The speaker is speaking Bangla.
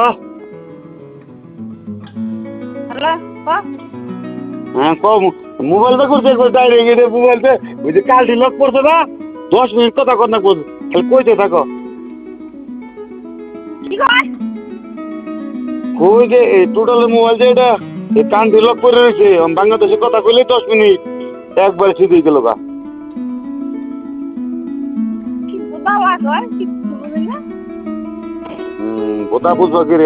হ্যালো হ্যাঁ কম মোবাইলটা করছে একবার ডাইরেক্ট এটা মোবাইলটা ওই যে কালটি লক করছে না 10 মিনিট কথা কর না খালি কইতে থাকো কি কয় কই যে এই টোটাল মোবাইল যে এটা এই কানটি লক করে রয়েছে বাংলাদেশে কথা কইলে 10 মিনিট একবার সিধে গেল গা কি বাবা কয় কি বুঝলি না কথা বুঝবা কি রে